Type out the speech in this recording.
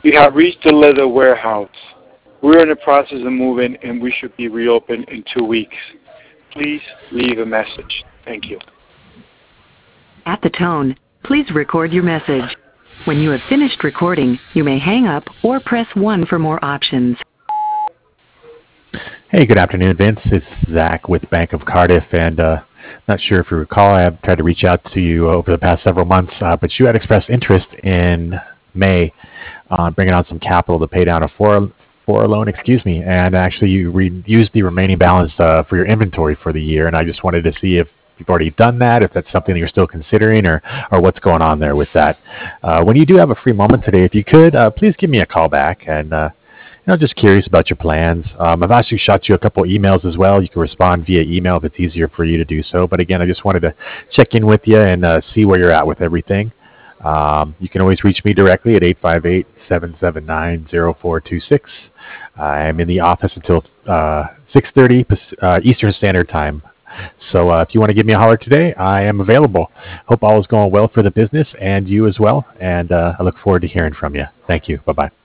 You have reached the leather warehouse. We're in the process of moving, and we should be reopened in 2 weeks. Please leave a message. Thank you. At the tone, please record your message. When you have finished recording, you may hang up or press 1 for more options. Hey, good afternoon, Vince. It's Zach with Bank of Cardiff, and not sure if you recall, I have tried to reach out to you over the past several months, but you had expressed interest in May on bringing on some capital to pay down a four loan, and actually you used the remaining balance for your inventory for the year, and I just wanted to see if you've already done that, if that's something that you're still considering, or what's going on there with that. When you do have a free moment today, if you could, please give me a call back, and just curious about your plans. I've actually shot you a couple emails as well. You can respond via email if it's easier for you to do so. But again, I just wanted to check in with you and see where you're at with everything. You can always reach me directly at 858-779-0426. I'm in the office until 6:30 Eastern Standard Time. So if you want to give me a holler today, I am available. Hope all is going well for the business and you as well. And I look forward to hearing from you. Thank you. Bye-bye.